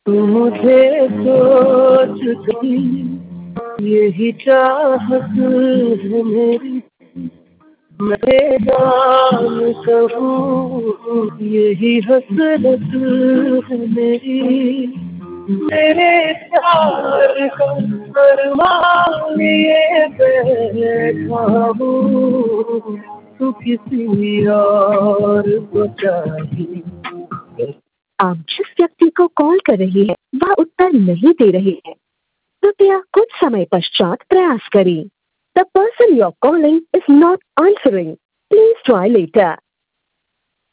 तू मुझे सोच गई, यही चाहत है मेरी, मैं जान कहूँ यही हसरत है मेरी। मेरे प्यार का अरमान लिए बैठा हूँ, तू किसी और को चाहिए। आप जिस व्यक्ति को कॉल कर रही है वह उत्तर नहीं दे रहे हैं, कृपया कुछ समय पश्चात प्रयास करें। The person you are calling is not answering, please try letter.